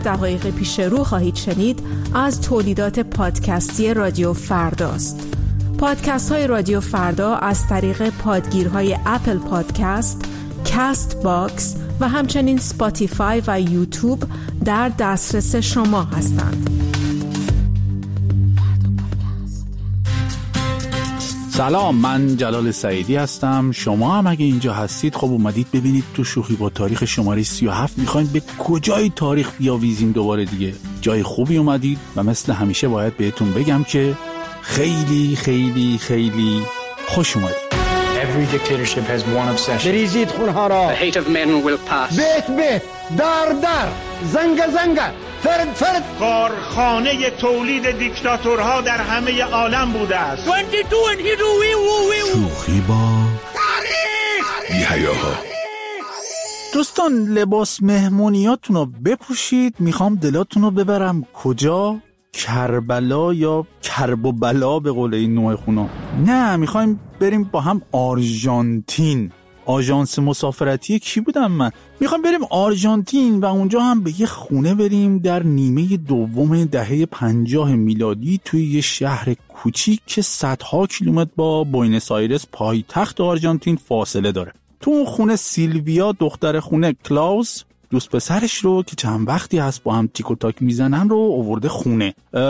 دقایق پیش رو خواهید شنید از تولیدات پادکستی رادیو فرداست. پادکست های رادیو فردا از طریق پادگیرهای اپل پادکست، کست باکس و همچنین سپاتیفای و یوتیوب در دسترس شما هستند. سلام، من جلال سعیدی هستم. شما هم اگه اینجا هستید خب اومدید ببینید تو شوخی با تاریخ شماره 37 میخوایم به کجای تاریخ بیاویزیم دوباره دیگه. جای خوبی اومدید و مثل همیشه باید بهتون بگم که خیلی خیلی خیلی خوش اومدید. Every dictatorship has one obsession. بریزید خونها را. The hate of men will pass. بیت در زنگ فرد کارخانه تولید دیکتاتورها در همه عالم بوده است. شوخی با تاریخ. دوستان، لباس مهمونیاتون رو بپوشید. میخوام دلاتون رو ببرم کجا؟ کربلا یا کرب و بلا به قول این نوع خونا. نه، میخوایم بریم با هم آرژانتین. آژانس مسافرتی کی بودم من؟ میخوام بریم آرژانتین و اونجا هم به یه خونه بریم در نیمه دوم دهه 50 میلادی توی یه شهر کوچیک که صدها کیلومتر با بوئنوس آیرس پایتخت آرژانتین فاصله داره. تو اون خونه سیلویا دختر خونه کلاوس دوست پسرش رو که چند وقتی هست با هم تیک و تاک میزنن رو آورده خونه.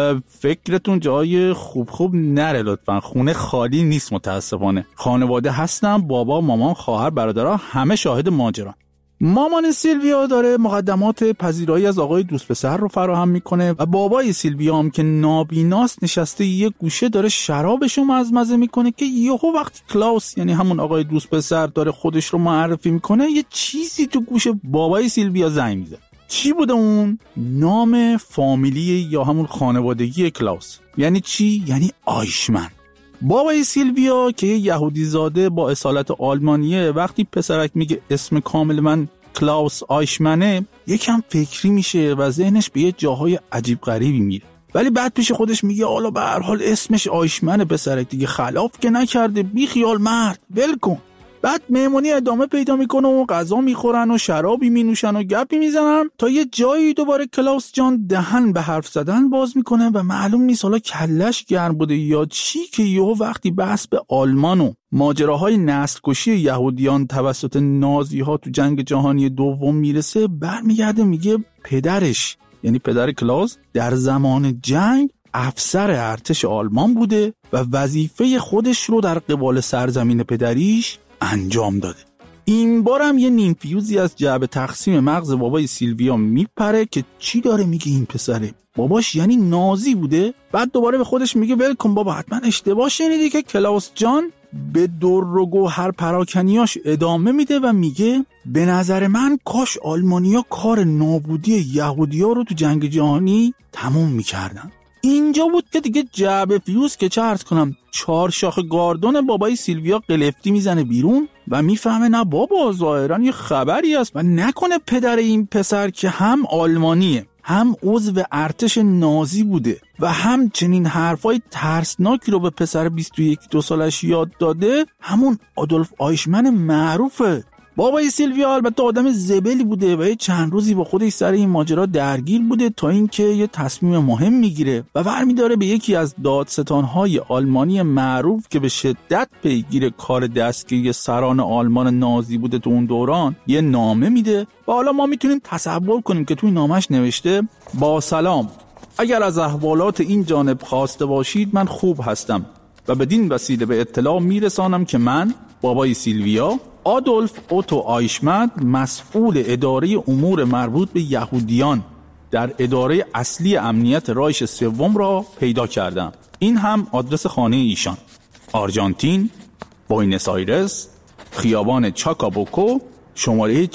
فکرتون جای خوب نره لطفا. خونه خالی نیست متاسفانه. خانواده هستن، بابا، مامان، خواهر، برادرها، همه شاهد ماجرا. مامان سیلویا داره مقدمات پذیرایی از آقای دوست پسر رو فراهم میکنه و بابای سیلویا هم که نابیناست نشسته یه گوشه داره شرابشو مزمزه میکنه که یهو وقتی کلاوس یعنی همون آقای دوست پسر داره خودش رو معرفی میکنه یه چیزی تو گوش بابای سیلویا زنگ میزنه. چی بوده اون؟ نام فامیلی یا همون خانوادگی کلاوس. یعنی چی؟ یعنی آیشمن. بابای سیلویا که یه یهودی زاده با اصالت آلمانیه وقتی پسرک میگه اسم کامل من کلاوس آیشمنه یکم فکری میشه و ذهنش به یه جاهای عجیب غریبی میره، ولی بعد پیش خودش میگه حالا به هر حال اسمش آیشمنه، پسرک دیگه خلاف که نکرده، بی خیال مرد، ول کن. بعد مهمونی ادامه پیدا میکنه و غذا میخورن و شرابی مینوشن و گپی میزنن تا یه جایی دوباره کلاوس جان دهن به حرف زدن باز میکنه و معلوم نیست حالا کلش گرم بوده یا چی که یهو وقتی بحث به آلمان و ماجراهای نسل کشی یهودیان توسط نازی ها تو جنگ جهانی دوم میرسه برمیگرده میگه پدرش یعنی پدر کلاوس در زمان جنگ افسر ارتش آلمان بوده و وظیفه خودش رو در قبال سرزمین پدریش انجام داده. این بارم یه نیم فیوزی از جعبه تقسیم مغز بابای سیلویا میپره که چی داره میگه این پسره؟ باباش یعنی نازی بوده؟ بعد دوباره به خودش میگه ول کن بابا، حتما اشتباه شنیدی که کلاوس جان به در و گوهر پراکنیاش ادامه میده و میگه به نظر من کاش آلمانیا کار نابودی یهودیا رو تو جنگ جهانی تموم میکردن. اینجا بود که دیگه جعبه فیوز که چه عرض کنم 4 شاخ گاردون بابای سیلویا قلفتی میزنه بیرون و میفهمه نه بابا ظاهرا یه خبری هست و نکنه پدر این پسر که هم آلمانیه هم عضو ارتش نازی بوده و هم چنین حرفای ترسناکی رو به پسر 21-22 سالش یاد داده همون آدولف آیشمن معروفه. بابای سیلویا البته آدم زبلی بوده و یه چند روزی با خودش سر این ماجرا درگیر بوده تا اینکه یه تصمیم مهم میگیره و برمی‌داره به یکی از دادستان‌های آلمانی معروف که به شدت پیگیر کار دستگیری سران آلمان نازی بوده تو اون دوران یه نامه میده و حالا ما میتونیم تصور کنیم که توی نامش نوشته با سلام، اگر از احوالات این جانب خواسته باشید من خوب هستم و بدین وسیله به اطلاع میرسانم که من بابای سیلویا آدولف اوتو آیشمن مسئول اداره امور مربوط به یهودیان در اداره اصلی امنیت رایش سوم را پیدا کردم. این هم آدرس خانه ایشان: آرژانتین، بوئنوس آیرس، خیابان چاکابوکو، شماره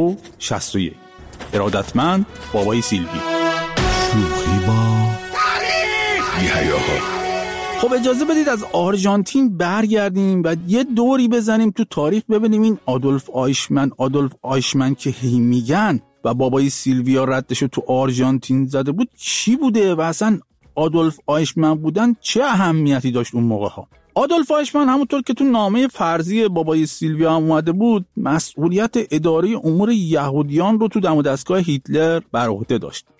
4261. ارادتمند بابای سیلویا. شوخی با تاریخ. خب اجازه بدید از آرژانتین برگردیم و یه دوری بزنیم تو تاریخ ببینیم این آدولف آیشمن که هی میگن و بابای سیلویا ردشو تو آرژانتین زده بود چی بوده و اصلا آدولف آیشمن بودن چه اهمیتی داشت اون موقع ها. آدولف آیشمن همونطور که تو نامه فرضی بابای سیلویا هم اومده بود مسئولیت اداره امور یهودیان رو تو دم و دستگاه هیتلر بر عهده داشت.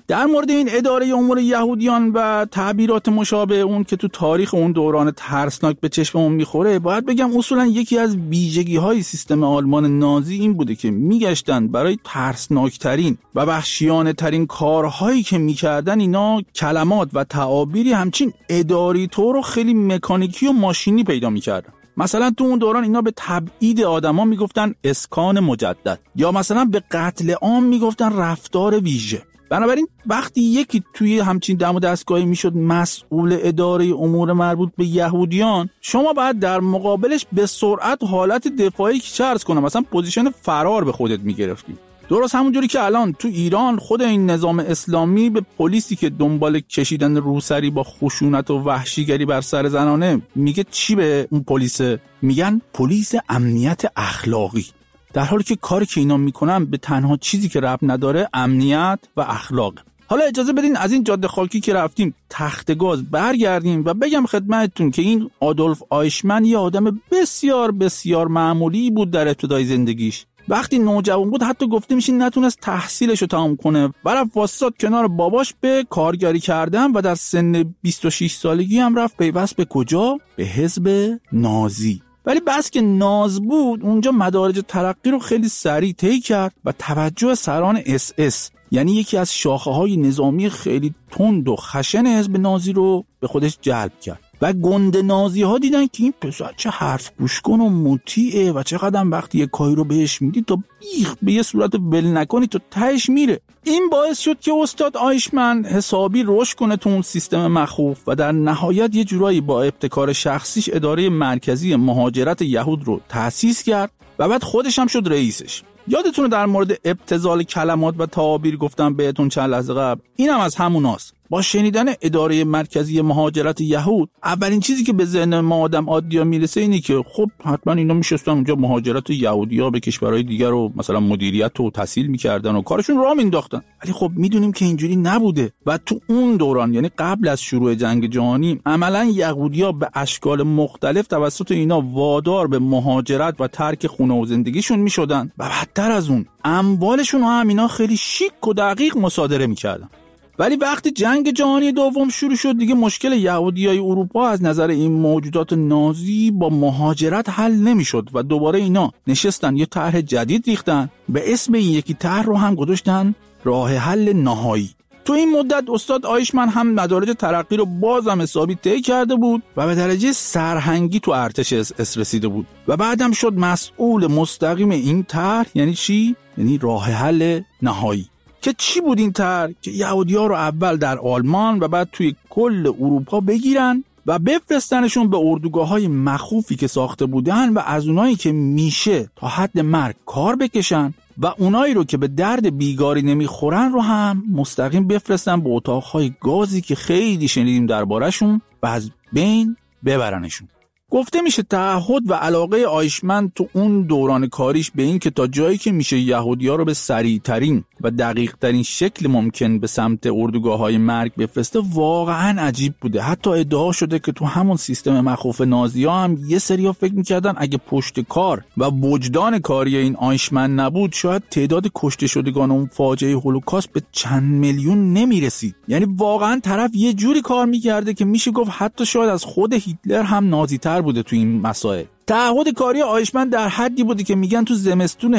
در مورد این اداره امور یهودیان و تعبیرات مشابه اون که تو تاریخ اون دوران ترسناک به چشممون میخوره، باید بگم اصولا یکی از ویژگی‌های سیستم آلمان نازی این بوده که میگشتن برای ترسناکترین و وحشیانه‌ترین کارهایی که میکردن اینا کلمات و تعابیری همچین اداری طور و خیلی مکانیکی و ماشینی پیدا میکردن. مثلا تو اون دوران اینا به تبعید آدما میگفتن اسکان مجدد، یا مثلا به قتل عام میگفتن رفتار ویژه. بنابراین وقتی یکی توی همچین دم و دستگاهی میشد مسئول اداره امور مربوط به یهودیان، شما باید در مقابلش به سرعت حالت دفاعی که چرس کنه، مثلا پوزیشن فرار به خودت میگرفتی. درست همونجوری که الان تو ایران خود این نظام اسلامی به پلیسی که دنبال کشیدن روسری با خشونت و وحشیگری بر سر زنانه میگه چی به اون پلیس؟ میگن پلیس امنیت اخلاقی، در حالی که کاری که اینا میکنن به تنها چیزی که ربط نداره امنیت و اخلاق. حالا اجازه بدین از این جاده خاکی که رفتیم تخت گاز برگردیم و بگم خدمتتون که این آدولف آیشمن یه آدم بسیار بسیار معمولی بود در ابتدای زندگیش. وقتی نوجوان بود حتی گفته میشه نتونست تحصیلشو تمام کنه، رفت واسطاد کنار باباش به کارگری کردن و در سن 26 سالگی هم رفت پیوست به کجا؟ به حزب نازی. ولی بس که ناز بود اونجا مدارج ترقی رو خیلی سریع طی کرد و توجه سران SS، یعنی یکی از شاخه‌های نظامی خیلی تند و خشن حزب نازی رو به خودش جلب کرد و گنده نازی ها دیدن که این پسر چه حرف گوش کن و مطیعه و چقدر وقتی یه کاری رو بهش میدی تا بیخ به یه صورت ول نکنی تا تهش میره. این باعث شد که استاد آیشمن حسابی رشد کنه تو اون سیستم مخوف و در نهایت یه جورایی با ابتکار شخصیش اداره مرکزی مهاجرت یهود رو تأسیس کرد و بعد خودش هم شد رئیسش. یادتونه در مورد ابتذال کلمات و تعابیر گفتم بهتون چند لحظه قبل؟ اینم از هموناست. با شنیدن اداره مرکزی مهاجرت یهود اولین چیزی که به ذهن ما آدم عادی‌ها میرسه اینه که خب حتما اینا میشستن اونجا مهاجرت یهودی‌ها به کشورهای دیگر رو مثلا مدیریت و تسهیل می‌کردن و کارشون راه مینداختن. ولی خب میدونیم که اینجوری نبوده و تو اون دوران یعنی قبل از شروع جنگ جهانی عملاً یهودی‌ها به اشکال مختلف توسط اینا وادار به مهاجرت و ترک خونه و زندگیشون میشدن و بدتر از اون اموالشون هم اینا خیلی شیک و دقیق مصادره می‌کردن. ولی وقتی جنگ جهانی دوم شروع شد دیگه مشکل یهودیای اروپا از نظر این موجودات نازی با مهاجرت حل نمیشد و دوباره اینا نشستن یه طرح جدید ریختن، به اسم این یکی طرح رو هم گذاشتن راه حل نهایی. تو این مدت استاد آیشمن هم مدارج ترقی رو بازم حسابی طی کرده بود و به درجه سرهنگی تو ارتش اس رسیده بود و بعدم شد مسئول مستقیم این طرح. یعنی چی؟ یعنی راه حل نهایی. که چی بود این طرح؟ که یهودی‌ها رو اول در آلمان و بعد توی کل اروپا بگیرن و بفرستنشون به اردوگاه‌های مخوفی که ساخته بودن و از اونایی که میشه تا حد مرگ کار بکشن و اونایی رو که به درد بیگاری نمیخورن رو هم مستقیم بفرستن به اتاق‌های گازی که خیلی شنیدیم دربارشون و از بین ببرنشون. گفته میشه تعهد و علاقه آیشمن تو اون دوران کاریش به این که تا جایی که میشه یهودی‌ها رو به سریع‌ترین و دقیق‌ترین شکل ممکن به سمت اردوگاه‌های مرگ بفرسته واقعاً عجیب بوده. حتی ادعا شده که تو همون سیستم مخوف نازی‌ها هم یه سری‌ها فکر می‌کردن اگه پشت کار و وجدان کاری این آیشمن نبود شاید تعداد کشته شدگان اون فاجعه هولوکاست به چند میلیون نمیرسید. یعنی واقعاً طرف یه جوری کار می‌کرده که میشه گفت حتی شاید از خود هیتلر هم نازی‌تر بوده تو این مسائل. تعهد کاری آیشمن در حدی بوده که میگن تو زمستون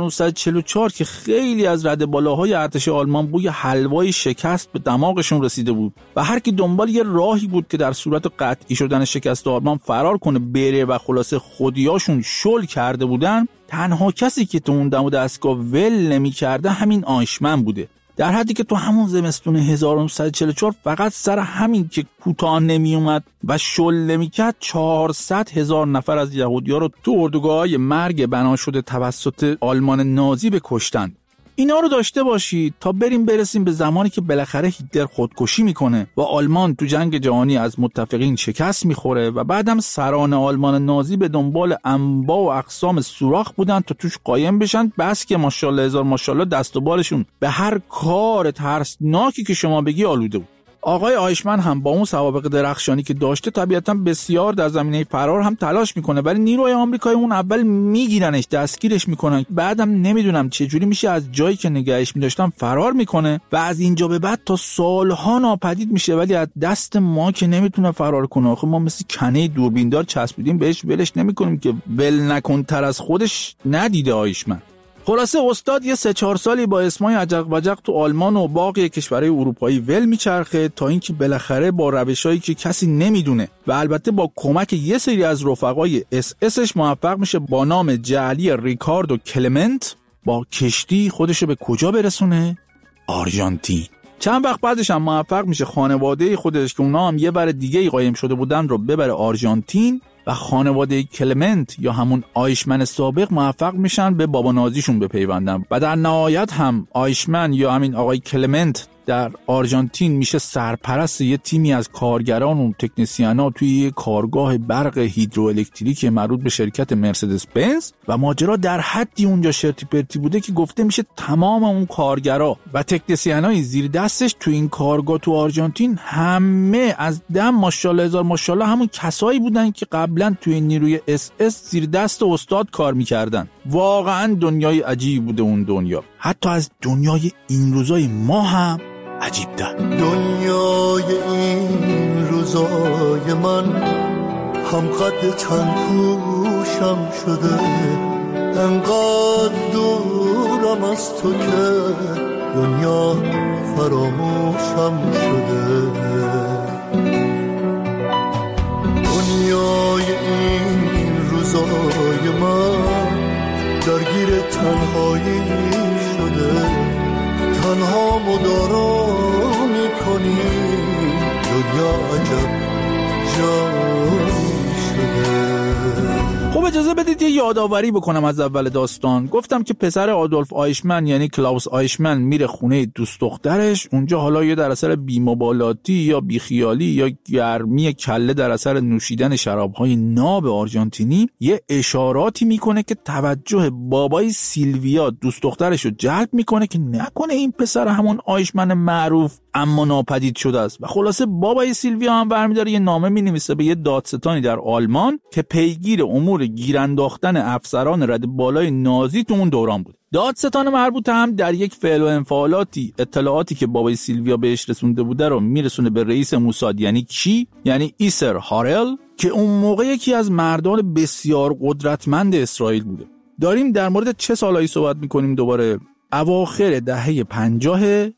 1944 که خیلی از رده بالاهای ارتش آلمان بوی حلوای شکست به دماغشون رسیده بود و هر کی دنبال یه راهی بود که در صورت قطعی شدن شکست آلمان فرار کنه بره و خلاصه خودیاشون شل کرده بودن، تنها کسی که تو اون دم و دستگاه ول نمی‌کرده همین آیشمن بوده. در حدی که تو همون زمستون 1944 فقط سر همین که کوتاه نمی اومد و شل نمی کرد 400,000 نفر از یهودی‌ها رو تو اردوگاه‌های مرگ بنا شده توسط آلمان نازی بکشتن. اینا رو داشته باشید تا برسیم به زمانی که بالاخره هیتلر خودکشی میکنه و آلمان تو جنگ جهانی از متفقین شکست میخوره و بعدم سران آلمان نازی به دنبال انواع و اقسام سوراخ بودن تا توش قایم بشن. بس که ماشاءالله هزار ماشاءالله دست و بالشون به هر کار ترسناکی که شما بگی آلوده بود. آقای آیشمن هم با اون سوابق درخشانی که داشته طبیعتاً بسیار در زمینه فرار هم تلاش میکنه، ولی نیروهای آمریکایی اون اول میگیرنش، دستگیرش میکنن، بعدم نمیدونم چه جوری میشه از جایی که نگهش میداشتن فرار میکنه و از اینجا به بعد تا سالها ناپدید میشه، ولی از دست ما که نمیتونه فرار کنه. آخه ما مثل کنه دوربیندار چسبیدیم بهش، ولش نمیکنیم که ول نکن تر از خودش ندیده آیشمن. خلاصه استاد یه 3-4 سالی با اسمای عجق وجق تو آلمان و باقی کشورهای اروپایی ول میچرخه تا اینکه بالاخره با روشایی که کسی نمیدونه و البته با کمک یه سری از رفقای اسش موفق میشه با نام جعلی ریکاردو کلمنت با کشتی خودشو به کجا برسونه؟ آرژانتین. چند وقت بعدش هم موفق میشه خانواده خودش که اونا هم یه بار دیگه قایم شده بودن رو ببره آرژانتین و خانواده کلمنت یا همون آیشمن سابق موفق میشن به بابا نازیشون بپیوندن و در نهایت هم آیشمن یا همین آقای کلمنت در آرژانتین میشه سرپرست یه تیمی از کارگران و تکنسیانا توی یه کارگاه برق هیدروالکتریک مربوط به شرکت مرسدس بنز و ماجرا در حدی اونجا شرطی پرتی بوده که گفته میشه تمام اون کارگرا و تکنسیانای زیر دستش توی این کارگاه تو آرژانتین همه از دم ماشاءالله هزار ماشاءالله همون کسایی بودن که قبلا توی نیروی اس زیر دست استاد کار میکردن. واقعا دنیای عجیبی بوده اون دنیا، حتی از دنیای این روزای ما هم عجیب ده. دنیای این روزای من هم قد چند پوشم شده، انقدر دورم از تو که دنیا فراموشم شده. دنیای این روزای من درگیر تنهایی شده، تنها مدارا میکنی دنیا عجب جایی شده. خب اجازه بدید یه یادآوری بکنم از اول داستان. گفتم که پسر آدولف آیشمن یعنی کلاوس آیشمن میره خونه دوست دخترش، اونجا حالا یه در اثر بی‌مبالاتی یا بیخیالی یا گرمی کله در اثر نوشیدن شراب‌های ناب آرژانتینی یه اشاراتی میکنه که توجه بابای سیلویا دوست دخترش رو جلب میکنه که نکنه این پسر همون آیشمن معروف اما ناپدید شده است. و خلاصه بابای سیلویا هم برمی‌داره یه نامه می‌نویسه به یه دادستانی در آلمان که پیگیر امور گیرانداختن افسران رد بالای نازی تو اون دوران بود. دادستان مربوط هم در یک فعل و انفعالاتی اطلاعاتی که بابای سیلویا بهش رسونده بوده رو میرسونه به رئیس موساد یعنی کی؟ یعنی ایسر هارل که اون موقع یکی از مردان بسیار قدرتمند اسرائیل بوده. داریم در مورد چه سالایی صحبت می‌کنیم؟ دوباره اواخر دهه 50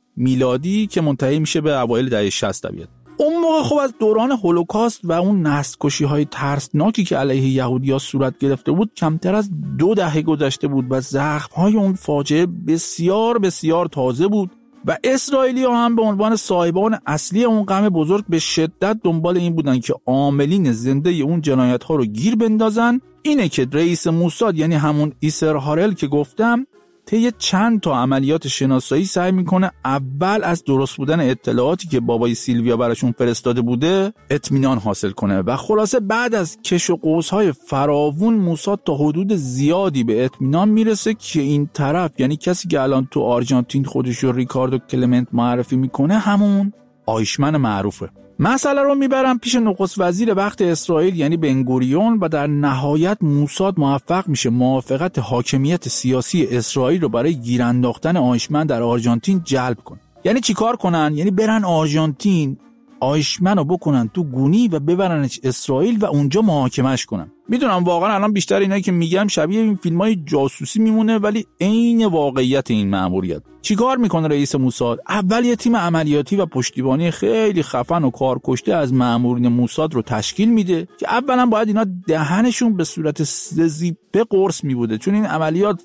میلادی که منتهی میشه به اوایل دهه 60 طبیعت. اون موقع خب از دوران هولوکاست و اون نسل‌کشی‌های ترسناکی که علیه یهودی‌ها صورت گرفته بود کمتر از 2 دهه گذشته بود و زخم‌های اون فاجعه بسیار بسیار تازه بود و اسرائیلی‌ها هم به عنوان صاحبان اصلی اون غم بزرگ به شدت دنبال این بودن که عاملین زنده اون جنایت‌ها رو گیر بندازن. اینه که رئیس موساد یعنی همون ایسر هارل که گفتم طی چند تا عملیات شناسایی سعی میکنه اول از درست بودن اطلاعاتی که بابای سیلویا براشون فرستاده بوده اطمینان حاصل کنه و خلاصه بعد از کش و قوس‌های فراوون موساد تا حدود زیادی به اطمینان میرسه که این طرف یعنی کسی که الان تو آرژانتین خودش رو ریکاردو کلمنت معرفی میکنه همون آیشمن معروفه. مسئله رو میبرم پیش نخست وزیر وقت اسرائیل یعنی بنگوریون و در نهایت موساد موفق میشه موافقت حاکمیت سیاسی اسرائیل رو برای گیرانداختن آیشمن در آرژانتین جلب کنه. یعنی چیکار کنن؟ یعنی برن آرژانتین آیشمن رو بکنن تو گونی و ببرنش اسرائیل و اونجا محاکمش کنن. میدونم واقعا الان بیشتر اینایی که میگم شبیه این فیلمای جاسوسی میمونه ولی عین واقعیت این مأموریت. چیکار میکنه رئیس موساد؟ اول یه تیم عملیاتی و پشتیبانی خیلی خفن و کارکشته از مأمورین موساد رو تشکیل میده که اولا باید اینا دهنشون به صورت زیپه قرص میبوده چون این عملیات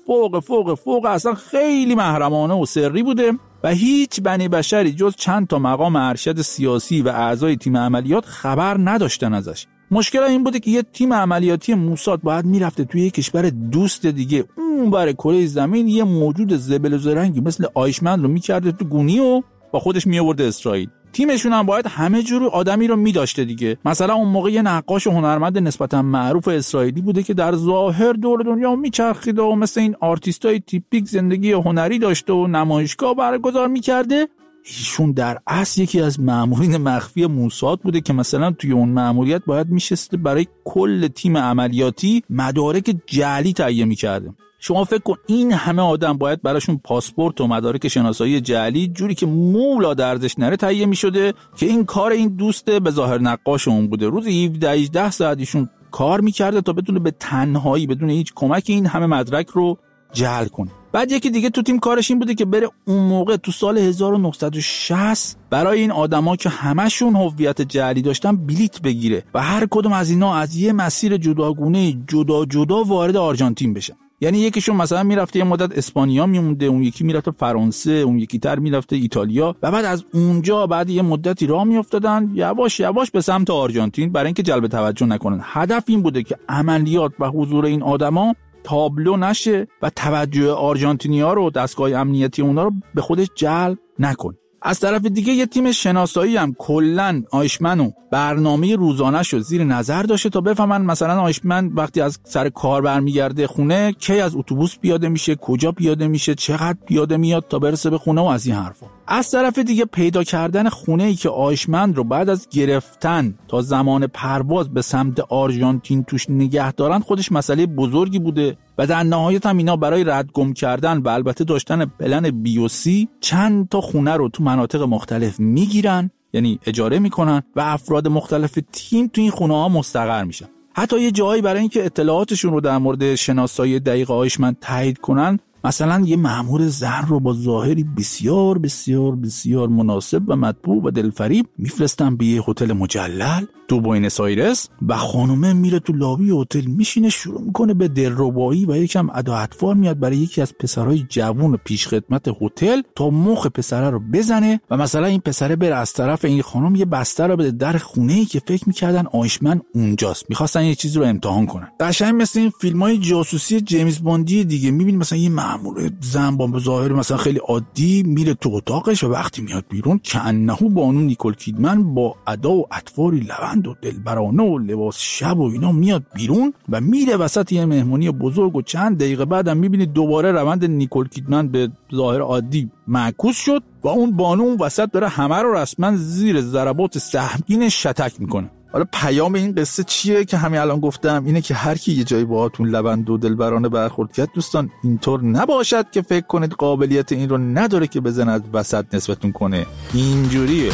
فوق اصلا خیلی محرمانه و سری بوده و هیچ بنی بشری جز چند تا مقام ارشد سیاسی و اعضای تیم عملیات خبر نداشتن ازش. مشکل این بوده که یه تیم عملیاتی موساد باید میرفته توی یک کشور دوست دیگه اون بر کره زمین یه موجود زبل و زرنگی مثل آیشمن رو میکرده تو گونی و با خودش میآورده اسرائیل. تیمشون هم باید همه جور آدمی رو میداشته دیگه. مثلا اون موقع یه نقاش هنرمند نسبتا معروف اسرائیلی بوده که در ظاهر دور دنیا میچرخید و مثل این آرتیستای تیپیک زندگی هنری داشته و نمایشگاه برگزار میکرده ایشون در اصل یکی از مامورین مخفی موساد بوده که مثلا توی اون ماموریت باید میشسته برای کل تیم عملیاتی مدارک جعلی تهیه میکرده. شما فکر کن این همه آدم باید براشون پاسپورت و مدارک شناسایی جعلی جوری که مولا دردش نره تهیه میشده که این کار این دوست به ظاهر نقاش اون بوده. روزی 17-18 ساعت ایشون کار میکرده تا بتونه به تنهایی بدون هیچ کمکی این همه مدرک رو جعل کنه. بعد یکی دیگه تو تیم کارش این بوده که بره اون موقع تو سال 1960 برای این آدما که همشون هویت جعلی داشتن بلیت بگیره و هر کدوم از اینا از یه مسیر جداگونه جدا وارد آرژانتین بشن. یعنی یکیشون مثلا میرفته یه مدت اسپانیا میمونده، اون یکی میرفته فرانسه، اون یکی تر میرفته ایتالیا و بعد از اونجا بعد یه مدتی راه میافتادن یواش یواش به سمت آرژانتین برای اینکه جلب توجه نکنن. هدف این بوده که عملیات و حضور این آدما تابلو نشه و توجه آرژانتینی‌ها رو دستگاه امنیتی اونا رو به خودش جلب نکنه. از طرف دیگه یه تیم شناسایی هم کلن آیشمنو برنامه روزانه‌شو زیر نظر داشته تا بفهمن مثلا آیشمن وقتی از سر کار برمیگرده خونه کی از اتوبوس پیاده میشه، کجا پیاده میشه، چقدر پیاده میاد تا برسه به خونه و از این حرفا. از طرف دیگه پیدا کردن خونه‌ای که آیشمن رو بعد از گرفتن تا زمان پرواز به سمت آرژانتین توش نگه دارن خودش مسئله بزرگی بوده و در نهایت هم اینا برای ردگم کردن و البته داشتن پلن بیوسی چند تا خونه رو تو مناطق مختلف میگیرن، یعنی اجاره میکنن و افراد مختلف تیم تو این خونه ها مستقر میشن. حتی یه جایی برای اینکه اطلاعاتشون رو در مورد شناسایی دقیق آیشمن تایید کنن مثلا یه مأمور زن رو با ظاهری بسیار بسیار بسیار مناسب و مطبوع و دلفریب میفرستن به یه هتل مجلل تو بوئنوس آیرس و خانومه میره تو لابی هتل میشینه شروع میکنه به دلربایی و یکم ادا اطوار میاد برای یکی از پسرای جوون پیش خدمت هتل تا مخ پسره رو بزنه و مثلا این پسره بره از طرف این خانم یه بسته رو بده در خونه‌ای که فکر میکردن آیشمن اونجاست، میخواستن یه چیزی رو امتحان کنن. قشنگ مثل این فیلمای جاسوسی جیمز باندی دیگه، میبینی مثلا یه مأمور زن با ظاهر مثلا خیلی عادی میره تو اتاقش و وقتی میاد بیرون کأنه بانو نیکول کیدمن با ادا و اطواری لوند و دلبرانه و لباس شب و اینا میاد بیرون و میره وسط یه مهمونی بزرگ و چند دقیقه بعدم میبینی دوباره روند نیکول کیدمن به ظاهر عادی معکوس شد و اون بانو اون وسط داره همه رو رسما زیر ضربات سهمگین شتک میکنه. حالا پیام این قصه چیه که همین الان گفتم؟ اینه که هر کی یه جایی باهاتون لبند و دلبرانه برخورد کرد دوستان اینطور نباشد که فکر کنید قابلیت این رو نداره که بزند وسط نسبتون کنه. اینجوریه.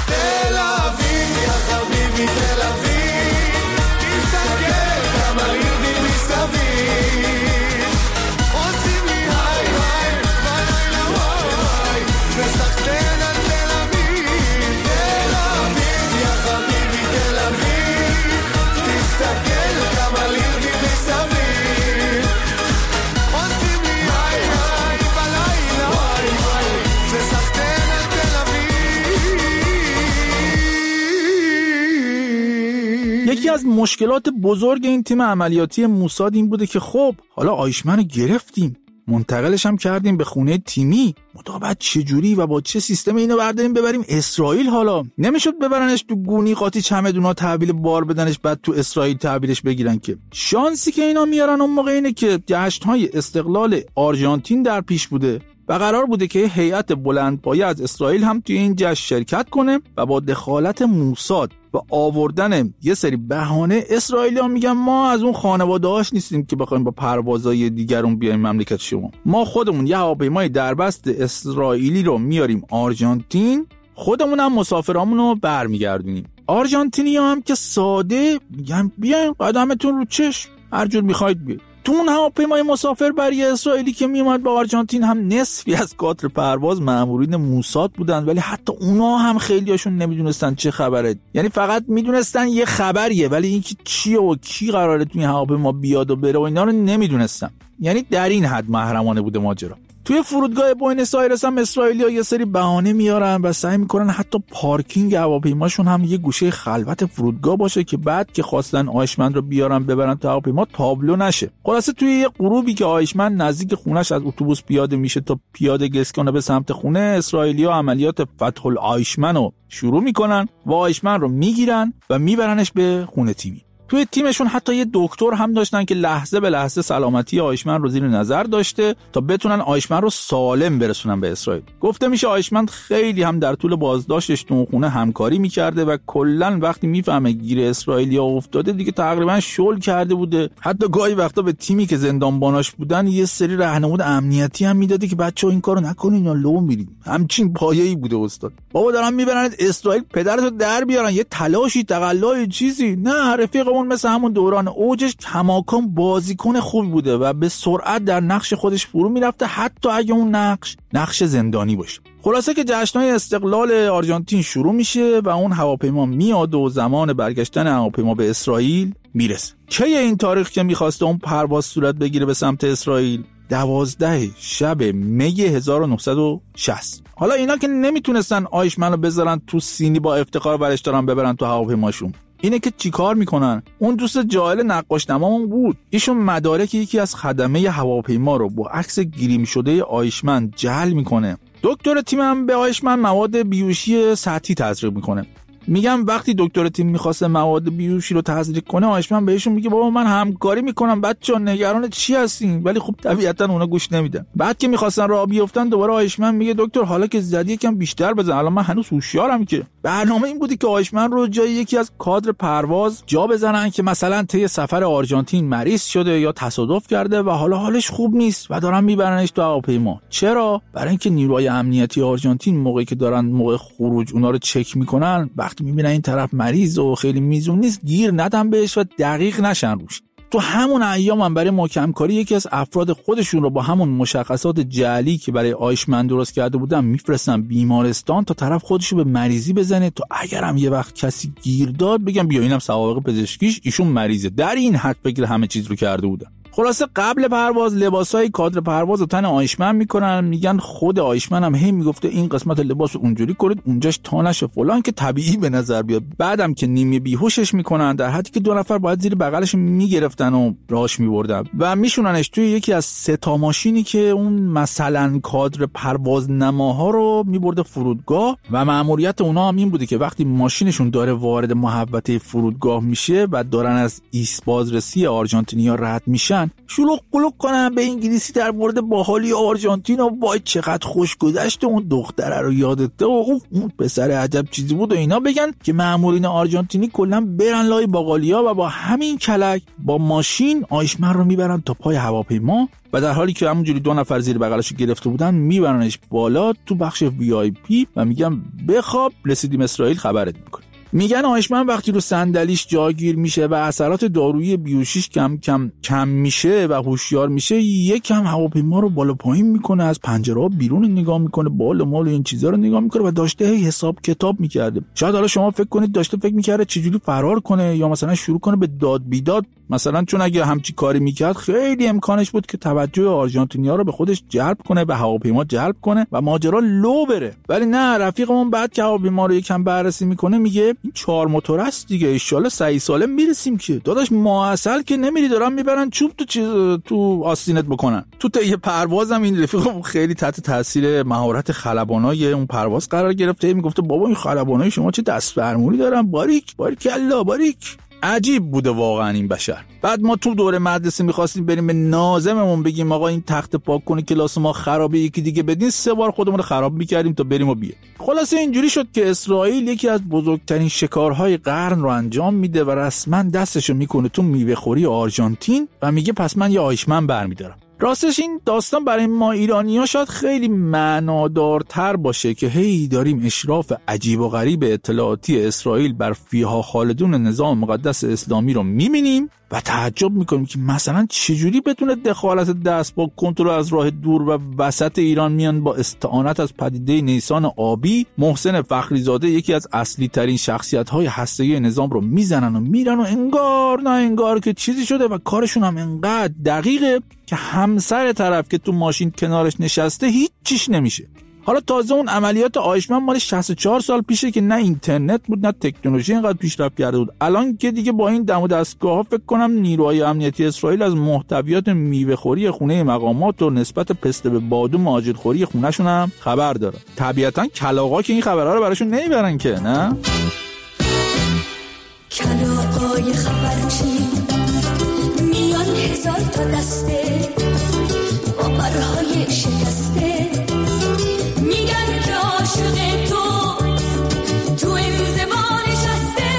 یکی از مشکلات بزرگ این تیم عملیاتی موساد این بوده که خب حالا آیشمن رو گرفتیم، منتقلش هم کردیم به خونه تیمی، مطابق چجوری و با چه سیستم اینو برداریم ببریم اسرائیل؟ حالا نمیشد ببرنش تو گونی قاطی چمدونا تحویل بار بدنش بعد تو اسرائیل تحویلش بگیرن که. شانسی که اینا میارن اون موقع اینه که جشن‌های استقلال آرژانتین در پیش بوده و قرار بوده که هیئت بلندپایه از اسرائیل هم توی این جشن شرکت کنه و با دخالت موساد و آوردن یه سری بهانه اسرائیلی‌ها میگن ما از اون خانواده‌هاش نیستیم که بخوایم با پروازهای دیگرون بیایم مملکت شما، ما خودمون یه هواپیمای دربست اسرائیلی رو میاریم آرژانتین، خودمون هم مسافرامون رو برمیگردونیم. آرژانتینی‌ها هم که ساده میگن بیاین قدمتون رو چشم، هر جور میخواید بیاید. تو اون هواپیمای مسافربری اسرائیلی که میومد به آرژانتین هم نصفی از کادر پرواز مامورین موساد بودن، ولی حتی اونا هم خیلیاشون نمیدونستن چه خبره، یعنی فقط میدونستن یه خبریه ولی اینکه چیه و کی قراره توی هواپیما بیاد و بره و اینا رو نمیدونستن. یعنی در این حد محرمانه بوده ماجرا. توی فرودگاه بوئنوس آیرس هم اسرائیلی‌ها یه سری بهانه میارن و سعی میکنن حتی پارکینگ هواپیماشون هم یه گوشه خلوت فرودگاه باشه که بعد که خواستن آیشمن رو بیارن ببرن تا هواپیما تابلو نشه. خلاصه توی یه غروبی که آیشمن نزدیک خونش از اتوبوس پیاده میشه تا پیاده گسکنه به سمت خونه، اسرائیلی‌ها عملیات فتح الآیشمن رو شروع میکنن و آیشمن رو میگیرن و میبرنش به خونه تیمی. توی تیمشون حتی یه دکتر هم داشتن که لحظه به لحظه سلامتی آیشمن رو زیر نظر داشته تا بتونن آیشمن رو سالم برسونن به اسرائیل. گفته میشه آیشمن خیلی هم در طول بازداشتش تو خونه همکاری میکرده و کلا وقتی میفهمه گیر اسرائیلیا افتاده دیگه تقریبا شل کرده بوده. حتی گاهی وقتا به تیمی که زندانباناش بودن یه سری راهنمود امنیتی هم میداده که بچه‌ها این کارو نکنین یا لو میرید. همچین پایه‌ای بوده استاد. بابا دارن میبرن اسرائیل پدرتو در بیارن، یه تلاشی تقلای چیزی نه. رفیقمون مثل همون دوران اوجش کماکان بازیکن خوبی بوده و به سرعت در نقش خودش فرو میرفته، حتی اگه اون نقش زندانی باشه. خلاصه که جشن‌های استقلال آرژانتین شروع میشه و اون هواپیما میاد و زمان برگشتن هواپیما به اسرائیل میرسه. کی این تاریخ که میخواسته اون پرواز صورت بگیره به سمت اسرائیل؟ 12 شب می 1960. حالا اینا که نمیتونستن آیشمن رو بذارن تو سینی با افتخار ورش دارن ببرن تو هواپیماشون. اینه که چیکار میکنن؟ اون دوست جاهل نقاشنمامون بود، ایشون مدارک یکی از خدمه هواپیما رو با عکس گریم شده آیشمن جعل میکنه. دکتر تیم هم به آیشمن مواد بیوشی سطحی تزریق میکنه. میگم وقتی دکتر تیم میخواسته مواد بیوشی رو تزریق کنه، آیشمن بهشون میگه بابا من همکاری میکنم، بچه‌ها نگران چی هستین؟ ولی خب طبیعتا اونا گوش نمیدن. بعد که میخواستن راه بیافتن دوباره آیشمن میگه دکتر حالا که زدی یکم بیشتر بزن، الان من هنوز هوشیارم. که برنامه این بودی که آیشمن رو جای یکی از کادر پرواز جا بزنن که مثلا طی سفر آرژانتین مریض شده یا تصادف کرده و حالا حالش خوب نیست و دارن میبرنش تو هواپیما. چرا؟ برای اینکه نیروهای امنیتی آرژانتین موقعی که دارن موقع خروج اونا رو چک میکنن، وقتی میبینن این طرف مریض و خیلی میزون نیست گیر ندن بهش و دقیق نشن روش. تو همون ایام هم برای محکم کاری یکی از افراد خودشون رو با همون مشخصات جعلی که برای آیشمن درست کرده بودن میفرستن بیمارستان تا طرف خودشو به مریضی بزنه، تا اگرم یه وقت کسی گیر داد بگم بیا اینم سوابق پزشکیش ایشون مریضه. در این حد فکر همه چیز رو کرده بودن. خلاصه قبل پرواز لباسای کادر پرواز رو تن آیشمن میکنن. میگن خود آیشمن هم هی میگفته این قسمت لباس رو اونجوری کنید اونجاش تا نشه فلان که طبیعی به نظر بیاد. بعدم که نیمه بیهوشش میکنن، در حدی که 2 نفر باید زیر بغلش میگرفتن و راش میبردن و میشوننش توی یکی از 3 تا ماشینی که اون مثلا کادر پرواز نماها رو میبرده فرودگاه و مأموریت اونها هم این بوده که وقتی ماشینشون داره وارد محوطه فرودگاه میشه و دارن از ایست بازرسی آرژانتینیا رد میشن، شلوغ قلوغ کنن به انگلیسی در مورد باحالی آرژانتین و وای چقدر خوش گذشته اون دختره رو یادته و اون پسر عجب چیزی بود و اینا، بگن که مامورین آرژانتینی کلا برن لای باقالیا و با همین کلک با ماشین آیشمن رو میبرن تا پای هواپیما و در حالی که همونجوری 2 نفر زیر بغلش گرفته بودن میبرنش بالا تو بخش VIP و میگم بخواب رسیدیم اسرائیل خبرت میکنه. میگن آیشمن وقتی رو صندلیش جاگیر میشه و اثرات دارویی بیوشیش کم میشه و هوشیار میشه، یکم هواپیما رو بالا پایین میکنه، از پنجره‌ها بیرون نگاه میکنه، بالا مال این چیزا رو نگاه میکنه و داشته حساب کتاب میکرده. شاید حالا شما فکر کنید داشته فکر میکرده چجوری فرار کنه یا مثلا شروع کنه به داد بیداد، مثلا چون اگه همچی کاری میکرد خیلی امکانش بود که توجه آرژانتینیا رو به خودش جلب کنه، به هواپیما جلب کنه و ماجرا لو بره. ولی نه، رفیقمون بعد که هواپیما رو یکم بررسی میکنه میگه این 4 موتور است دیگه، ان شاءالله صحیح سالم میرسیم. که داداش مااصل که نمیری، دارن میبرن چوب تو آستینت بکنن. تو طی پروازم این رفیقمون خیلی تحت تاثیر مهارت خلبانای اون پرواز قرار گرفته. میگفته بابا این خلبانای شما چه دست فرمولی دارن، باریک الله باریک. عجیب بوده واقعا این بشر. بعد ما تو دوره مدرسه می‌خواستیم بریم به ناظممون بگیم آقا این تخت پاک کنه کلاس ما خرابه، یکی دیگه بدین، 3 بار خودمون رو خراب می‌کردیم تا بریم و بیایم. خلاصه اینجوری شد که اسرائیل یکی از بزرگترین شکارهای قرن رو انجام میده و رسما دستشو میکنه تو میوه‌خوری آرژانتین و میگه پس من یه آیشمن برمی‌دارم. راستش این داستان برای ما ایرانی‌ها شاید خیلی معنادارتر باشه که هی داریم اشراف عجیب و غریب اطلاعاتی اسرائیل بر فیها خالدون نظام مقدس اسلامی رو می‌بینیم و تعجب می‌کنیم که مثلا چجوری بدون دخالت دست با کنترل از راه دور و وسط ایران میان با استعانت از پدیده نیسان آبی محسن فخریزاده یکی از اصلی ترین شخصیت‌های هسته‌ای نظام رو میزنن و میرن و انگار نه انگار که چیزی شده و کارشون هم انقدر دقیقه که همسر طرف که تو ماشین کنارش نشسته هیچ چیش نمیشه. حالا تازه اون عملیات آیشمن مال 64 سال پیشه که نه اینترنت بود نه تکنولوژی اینقدر پیشرفت کرده بود. الان که دیگه با این دم و دستگاه‌ها فکر کنم نیروهای امنیتی اسرائیل از محتویات میوه‌خوری خونه مقامات و نسبت پسته به بادو ماجدخوری خونه‌شون هم خبر داره. طبیعتاً کلاغا که این خبرها رو براشون نمیبرن که نه. آقای خبرچی میان هزار تا دسته باورهای شکسته میگن که عاشق تو انزوا نشسته.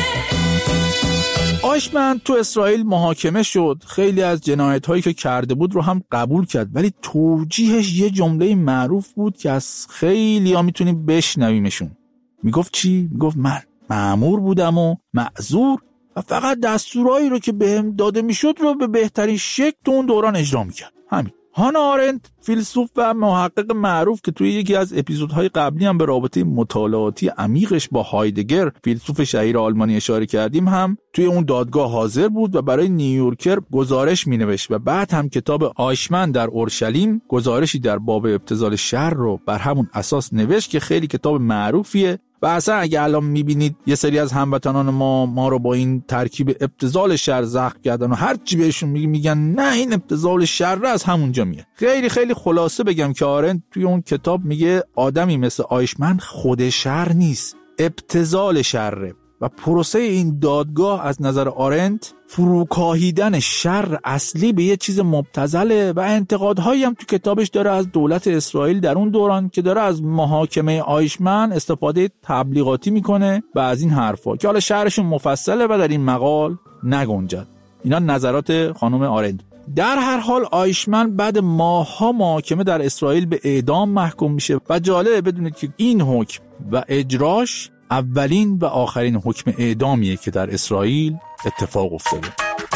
آیشمن تو اسرائیل محاکمه شد، خیلی از جنایت‌هایی که کرده بود رو هم قبول کرد، ولی توجیهش یه جمله معروف بود که از خیلی‌ها میتونیم بشنویمشون. میگفت چی؟ میگفت من مأمور بودم و معذور و فقط دستورایی رو که بهم داده میشد رو به بهترین شکل تو اون دوران اجرا میکرد. همین. هانا آرنت، فیلسوف و محقق معروف که توی یکی از اپیزودهای قبلی هم به رابطه مطالعاتی عمیقش با هایدگر، فیلسوف شهیر آلمانی اشاره کردیم، هم توی اون دادگاه حاضر بود و برای نیویورکر گزارش مینوشت و بعد هم کتاب آیشمن در اورشلیم، گزارشی در باب ابتذال شر رو بر همون اساس نوشت که خیلی کتاب معروفیه. و اصلا اگه الان میبینید یه سری از هموطنان ما رو با این ترکیب ابتذال شر زخم کردن و هر چی بهشون میگن نه این ابتذال شر از همونجا میاد. خیلی خلاصه بگم که آرنت توی اون کتاب میگه آدمی مثل آیشمن خود شر نیست، ابتذال شره. و پروسه این دادگاه از نظر آرنت فروکاهیدن شر اصلی به یه چیز مبتذله و انتقادهایی هم تو کتابش داره از دولت اسرائیل در اون دوران که داره از محاکمه آیشمن استفاده تبلیغاتی میکنه و از این حرفا که حالا شرحشون مفصله و در این مقال نگنجد. اینا نظرات خانم آرنت. در هر حال آیشمن بعد ماه‌ها محاکمه در اسرائیل به اعدام محکوم میشه و جالبه بدونید که این حکم و اجراش اولین و آخرین حکم اعدامیه که در اسرائیل اتفاق افتاده.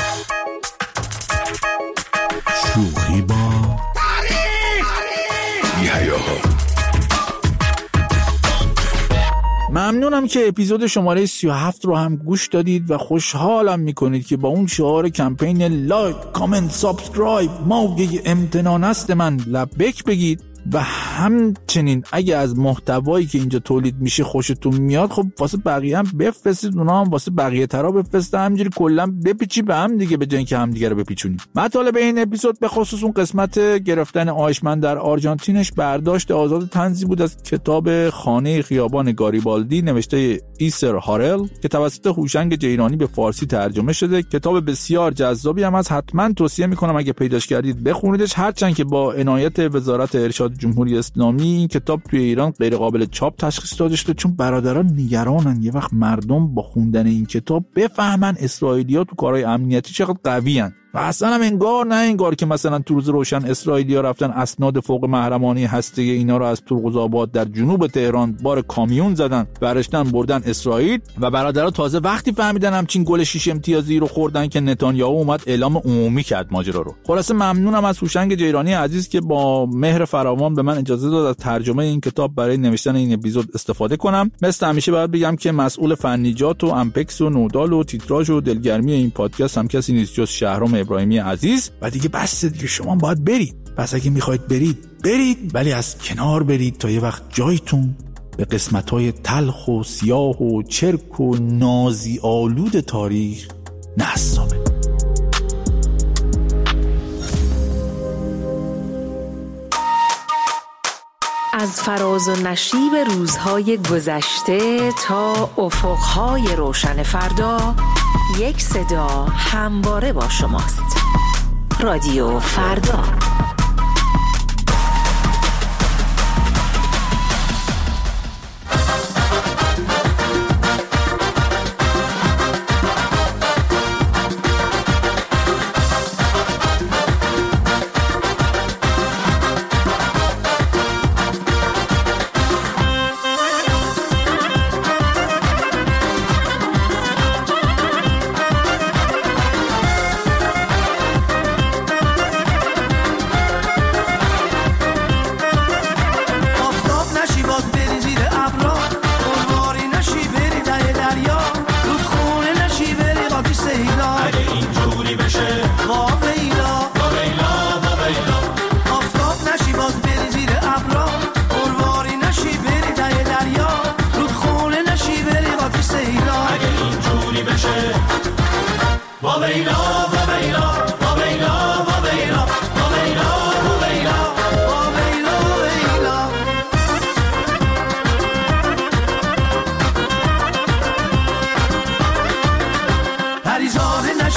شوخی با ممنونم که اپیزود شماره 37 رو هم گوش دادید و خوشحالم میکنید که با اون شعار کمپین لایک، کامنت، سابسکرایب موقع امتنان است من لبک بگید و همچنین اگه از محتوایی که اینجا تولید میشه خوشتون میاد خب واسه بقیه هم بفرستید، اونا هم واسه بقیه ترا بفرسته، همینجوری کلا بپیچی به هم دیگه به جای اینکه هم دیگه رو بپیچونیم. مطالب این اپیزود به خصوص اون قسمت گرفتن آیشمن در آرژانتینش برداشت آزاد طنزی بود از کتاب خانه خیابان گاریبالدی نوشته ایسر هارل که توسط هوشنگ جیرانی به فارسی ترجمه شده. کتاب بسیار جذابی هم از، حتما توصیه میکنم اگه پیداش کردید بخونیدش، هرچند که با عنایت وزارت ارشاد جمهوری اسلامی این کتاب توی ایران غیر قابل چاپ تشخیص داده شده، چون برادران نگرانن یه وقت مردم با خوندن این کتاب بفهمن اسرائیلی‌ها تو کارهای امنیتی چقدر قوی‌ان. و اصلا هم انگار که مثلا تو روز روشن اسرائیلی‌ها رفتن اسناد فوق محرمانه هسته اینا رو از ترقزآباد در جنوب تهران بار کامیون زدن برشتن بردن اسرائیل و برادرها تازه وقتی فهمیدن همچین گل 6 امتیازی رو خوردن که نتانیاهو اومد اعلام عمومی کرد ماجرا رو. خلاصه ممنونم از هوشنگ جیرانی عزیز که با مهر فراوان به من اجازه داد از ترجمه این کتاب برای نوشتن این اپیزود استفاده کنم. مثل همیشه باید بگم که مسئول فنیجات و امپکس و نودال و تیتراژ و دلگرمی این پادکست هم کسی نیست جز شهرام ابراهیمی عزیز. و دیگه بس دیگه، شما باید برید. پس اگه میخواید برید ولی از کنار برید تا یه وقت جایتون به قسمت‌های تلخ و سیاه و چرک و نازی آلود تاریخ نحسابه. از فراز و نشیب روزهای گذشته تا افقهای روشن فردا، یک صدا همواره با شماست. رادیو فردا.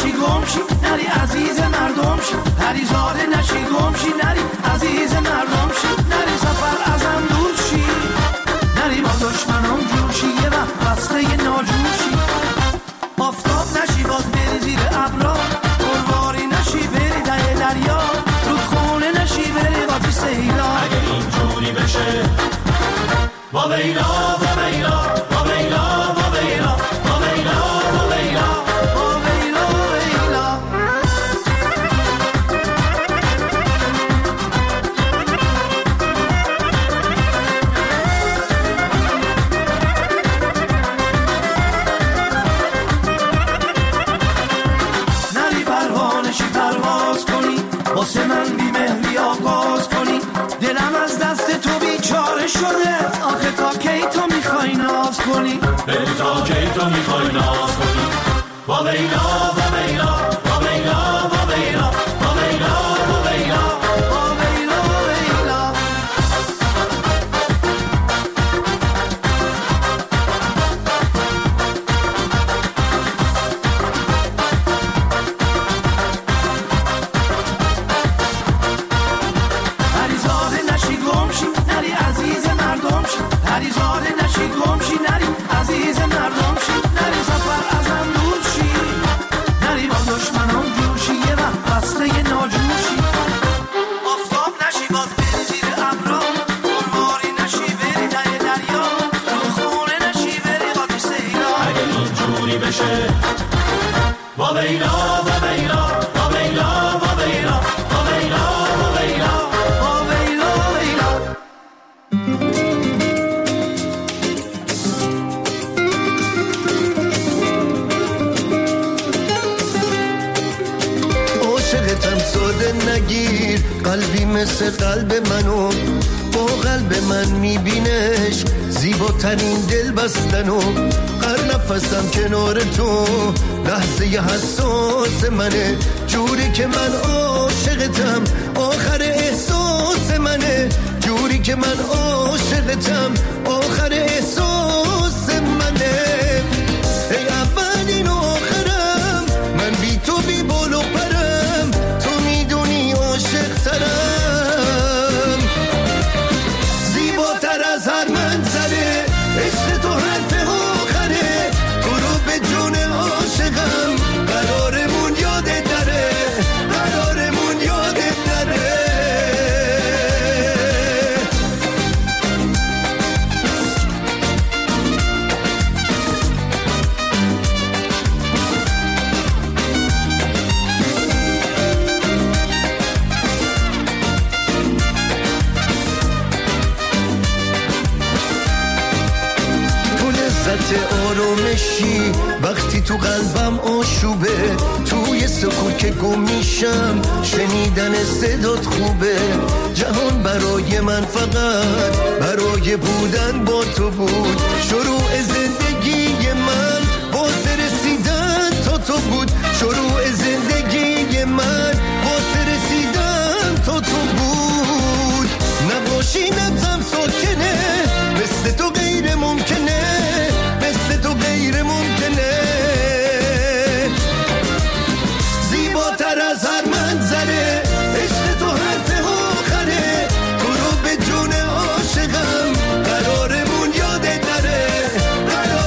نشی گمشی نری عزیز مردم شی پریزاده نشی گمشی نری عزیز مردم شی نری سفر ازم دور شی نری با دشمنان جور شی یه وقت بسته ناجور شی آفتاب نشی باز بری زیر ابرا قرباری نشی بری ده دریا رودخونه نشی بری قاطی سیلا اگه اینجوری بشه با ویلا با ویلا با ویلا با ویلا با ویلا با ویلا با ویلا ویلا نری پروانشی پرواز کنی واسه من بی‌مهری آغاز کنی دلم از دست تو بیچاره شده آخه تا کی تو میخوای ناز کنی بری تا کی تو میخوای ناز کنی با ویلا با ویلا با ویلا با ویلا با ویلا با ویلا با ویلا ویلا پریزاده نشی گمشی نری عزیز مردم شی پریزاده نشی گمشی نری عزیز مردم شی نری سفر ازم دور شی نری با دشمنان جور شی یه وقت بسته ناجور شی آفتاب نشی باز بری زیر ابرا قرباری نشی بری ده دریا رودخونه نشی بری قاطی سیلا اگه اینجوری بشه با ویلا با ویلا با ویلا با ویلا با ویلا با ویلا با ویلا ویلا عاشقتم ساده نگیر قلبی مثل قلب منو با قلب من میبینش زیباترین دل بستنو هر نفسم کنار تو لحظه حساس منه جوری که من عاشقتم آخر احساس منه جوری که من عاشقتم آخر احساس منه ای اولین آخرم من بی تو بی بال و پرم تو میدونی عاشق ترم زیباتر از هر منظره عشق تو حرف آخره تو رو به جون عاشقم قرارمون یادت نره قرارمون یادت نره آرامشی وقتی تو قلبم آشوبه توی سکوت که گم میشم شنیدن صدات خوبه جهان برای من فقط برای بودن با تو بود شروع زندگی من واسه رسیدن تا تو بود شروع زندگی من واسه رسیدن تا تو بود نباشی نبزم ساکنه مثل تو غیر ممکنه مثل تو غیر ممکنه زیباتر از هر منظره عشق تو حرف آخره تو رو به جون عاشقم قرارمون یادت نره قرار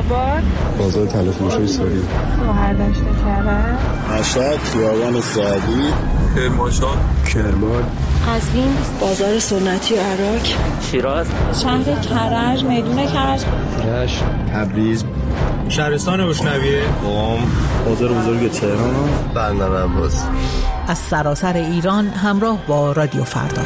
آباد، بازار تلفروشی ساری، مهردشت کرد، مشهد، خیابان سعدی، کرمانشاه، کرمان، قزوین، بازار سنتی و عراق، شیراز، شهر کرج، میدون کرج، رشت، تبریز، شهرستان بشنویه، قم، بازار بزرگ تهران، بندر عباس. از سراسر ایران همراه با رادیو فردا.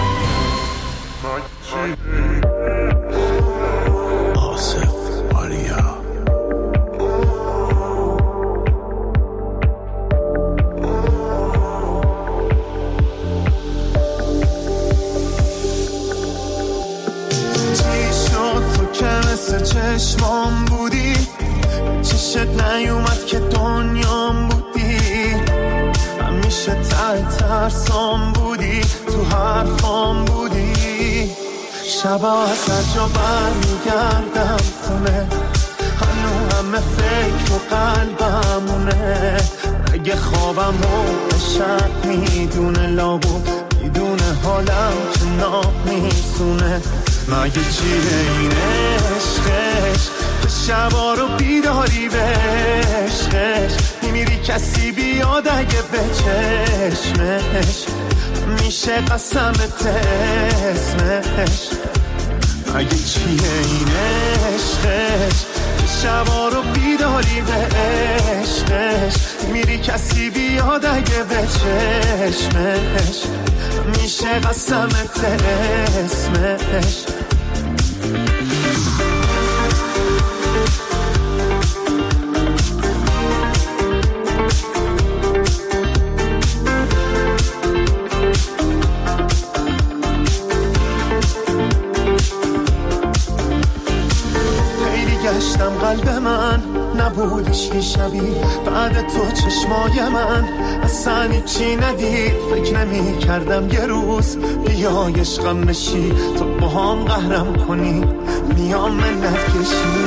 چشمام بودی، چشت نیومد که دنیام بودی، همیشه ته ترسام بودی، تو حرفام بودی. شبا از هر جا برمیگردم خونه، هنو همه فکر و قلبمونه. اگه خوابم رو شب میدونه، لابو میدونه حالم که ناب میسونه. مگه چیه این عشقش که شبا رو بیداری به عشقش میمیری کسی بیاد اگه به چشمش میشه قسمت اسمش. مگه چیه این عشقش که شبا رو بیداری به عشقش میمیری کسی بیاد اگه به چشمش میشه قسمت اسمش. گشتم قلب من نبودش که شبیه بعد تو چشمای من اصلا چی ندید. فکر نمی کردم یه روز بیای عشقم بشی، تو با هم قهرم کنی میام منت کشی.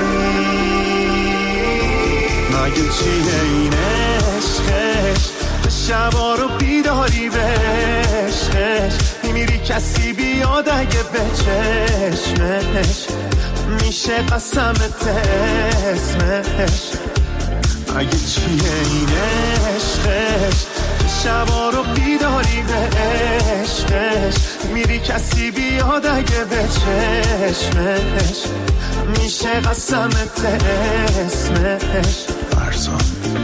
مگه چیه این عشقش به شبا رو بیداری به عشقش میمیری کسی بیاد اگه به چشمش میشه قسمت اسمش. اگه چیه این عشقش شبا رو بیداری به عشقش میری کسی بیاد اگه به چشمش میشه قسمت اسمش. فرزان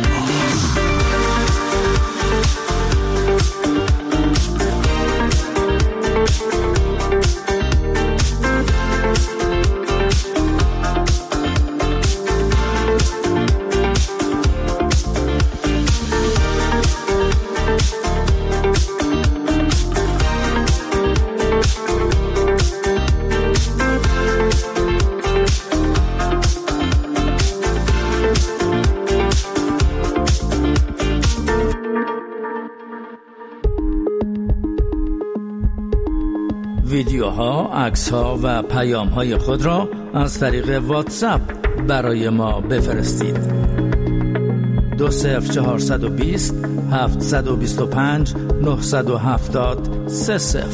ویدیوها، عکس‌ها و پیام‌های خود را از طریق واتساپ برای ما بفرستید. 20420 725 970 30.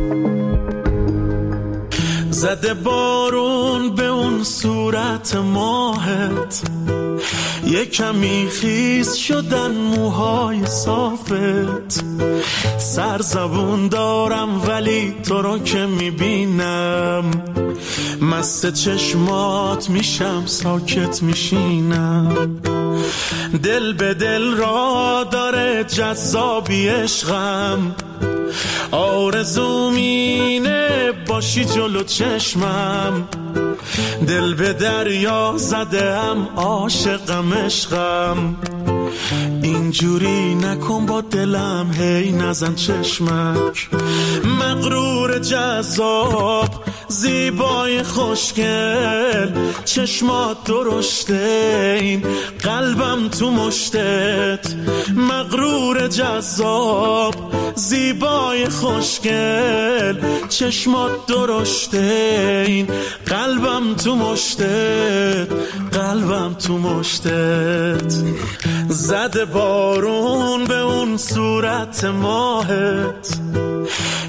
زده بارون به اون صورت ماهت، یه کمی خیس شدن موهای صافت. سرزبون دارم ولی تو رو که میبینم مست چشمات میشم، ساکت میشینم. دل به دل را داره جذابی عشقم، آرزوم اینه باشی جلو چشمم. دل به دریا زدم، عاشقم عشقم. اینجوری نکن با دلم، هی نزن چشمک. مغرور جذاب زیبای خوشگل، چشمات درشته، این قلبم تو مشتت. مغرور جذاب زیبای خوشگل، چشمات درشته، این قلبم تو مشتت، قلبم تو مشتت. زده بارون به اون صورت ماهت،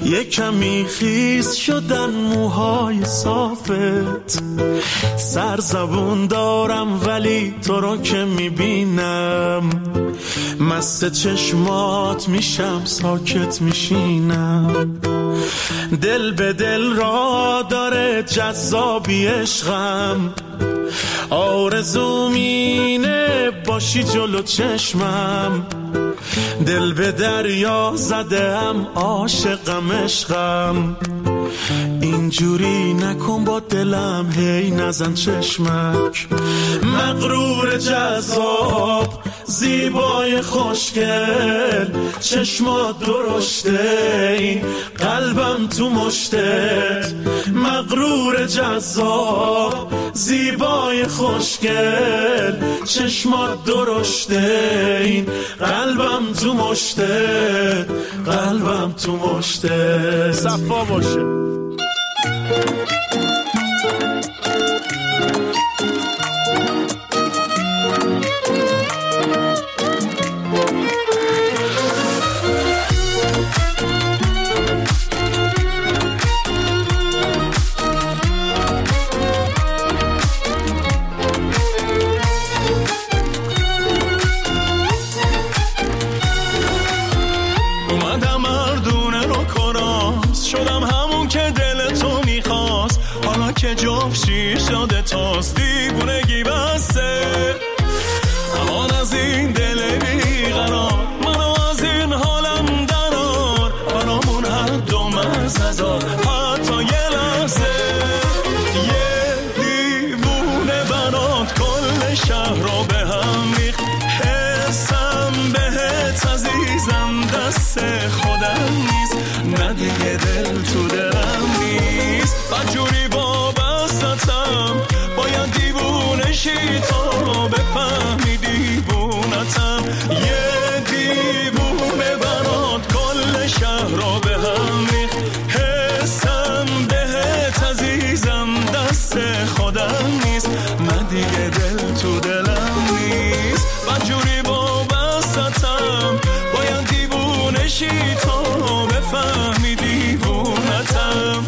یه کمی خیس شدن موهای صافت، سرزبون دارم ولی تو رو که میبینم مست چشمات میشم ساکت میشینم. دل به دل را داره جذابی عشقم، آرزوم اینه باشی جلو چشمم. دل به دریا زدم عاشقم عشقم، اینجوری نکن با دلم هی نزن چشمک. مغرور جذاب زیبای خوشگل، چشمات درشته این قلبم تو مشتت. مغرور جذاب زیبای خوشگل، چشمات درشته این قلبم تو مشتت. قلبم تو مشتت. صفا باشه. که جفشی شده تاست دیوونگی بسته، امان از این دل بیقرار، منو از این حالم درار. برامون حد و مرز هزار حتی یه لحظه. یه دیوونه برات کل شهر رو به هم ریخت، حسم بهت عزیزم دست خودم نیست. نه دیگه دل تو دلم نیست، بدجوری باید دیوونشی تا بفهمی دیوونتم. یه دیوونه برات کل شهر رو به هم ریخت، حسم بهت عزیزم دست خودم نیست. من دیگه دل تو دلم نیست، بدجوری وابستم، باید دیوونشی تا بفهمی دیوونتم.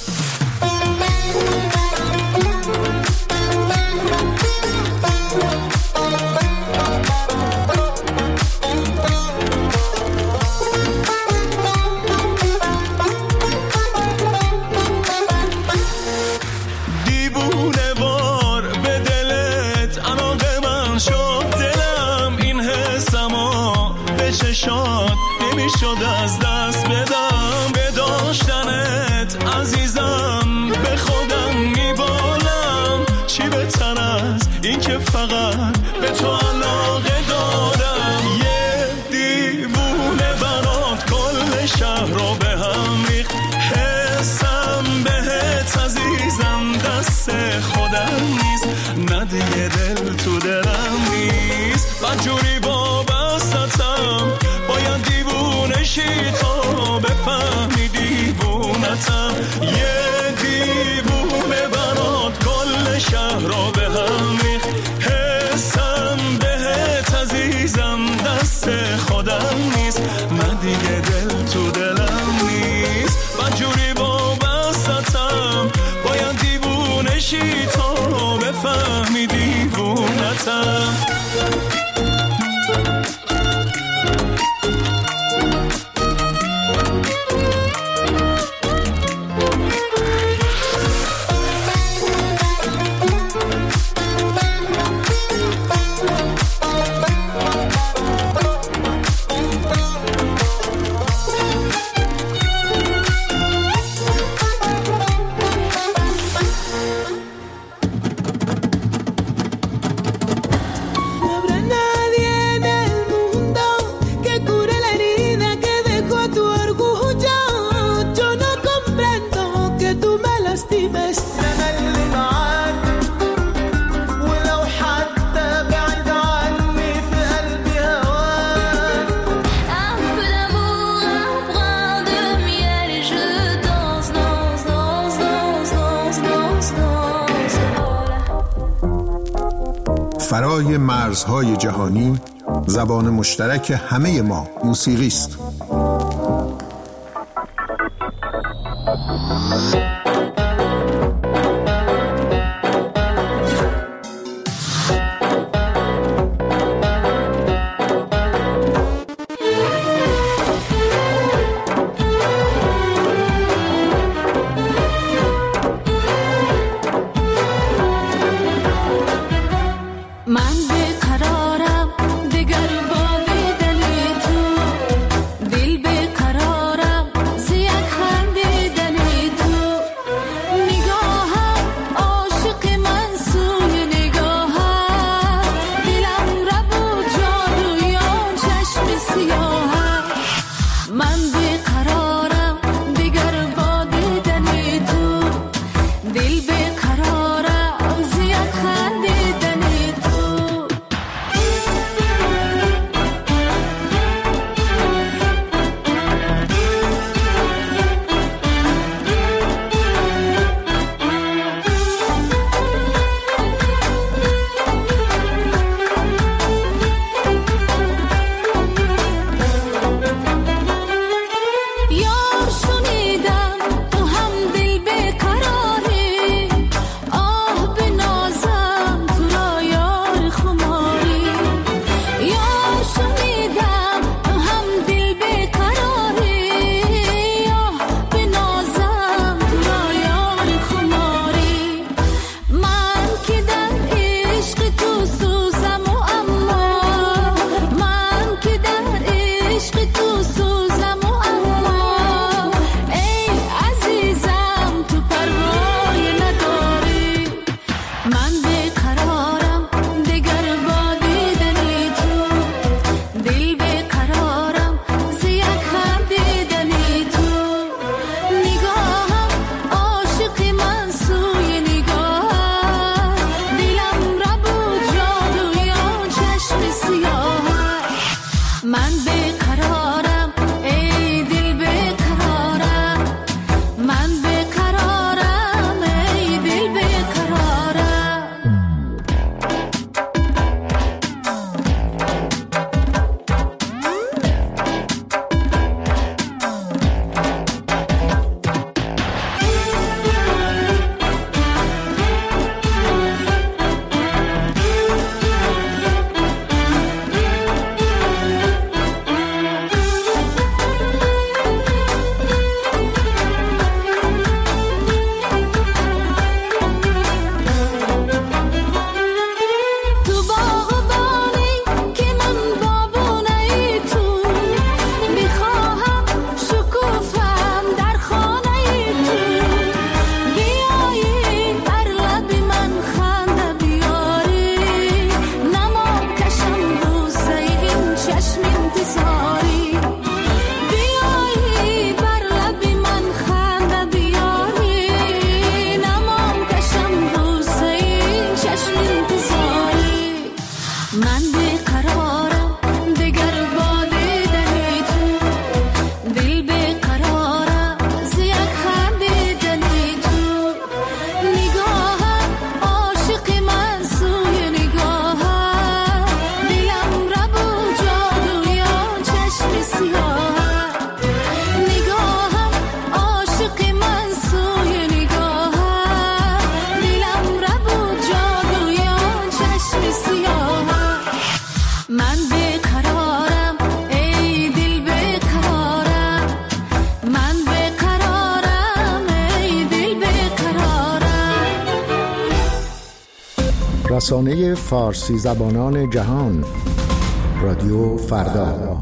نمیشد از دست بدم، به داشتنت عزیزم به خودم میبالم. چی بهتر از این که فقط به تو علاقه دارم. یه دیوونه برات کل شهر رو به هم ریخت، حسم بهت عزیزم دست خودم نیست. نه دیگه دل تو دلم نیست، بدجوری وابستم، باید دیوونشی تا بفهمی دیوونتم. یه دیوونه برات کل شهر رو به هم ریخت، حسم بهت عزیزم دست خودم نیست. من دیگه دل تو دلم نیست، بدجوری وابستم، باید دیوونشی تا بفهمی دیوونتم. فرای مرزهای جهانی، زبان مشترک همه ما موسیقی است. رسانه فارسی زبانان جهان، رادیو فردا.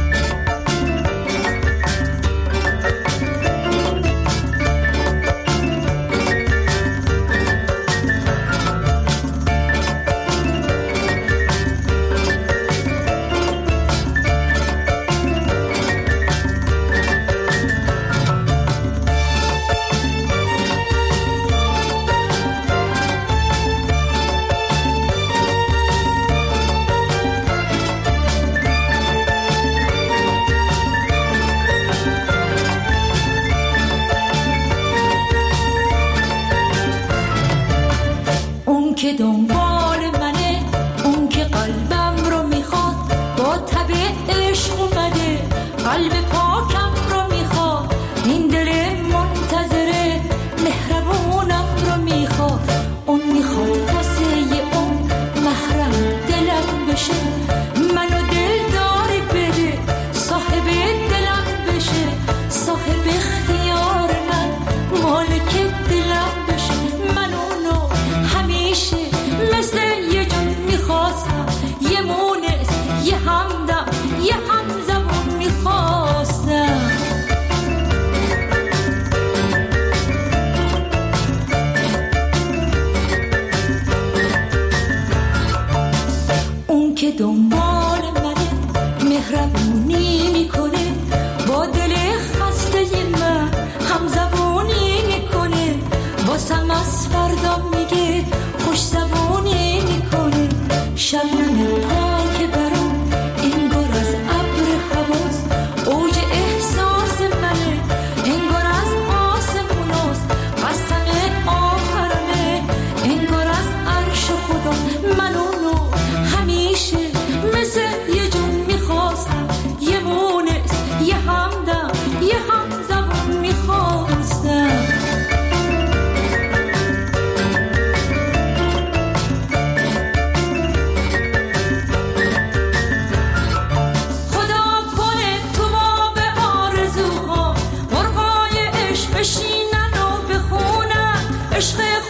که دنبال منه، اون که قلبم رو میخواد، با تب عشق اومده قلب پاکم رو میخواد، این دل منتظره مهربونم رو میخواد، اون میخواد واسه اون محرم دلم بشه، منو دلداری بده صاحب دلم بشه، صاحب اختیار من مالک دلم بشه، من اونو همیشه مثل یه جون میخواستم، یه مونس یه همدم یه همزبون میخواستم. اون که دنبال منه مهربونی میکنه، با دل خسته من همزبونی میکنه، واسم از فردا میگه خوش زبونی میکنه، شبنم پاک برام انگار از ابر حواس، اوج احساس منه انگار از آسموناست، قسم آخرمه انگار از عرش خدا، من اونو همیشه مثل یه جون میخواستم، یه مونس یه همدم یه همزبون میخواستم. عشق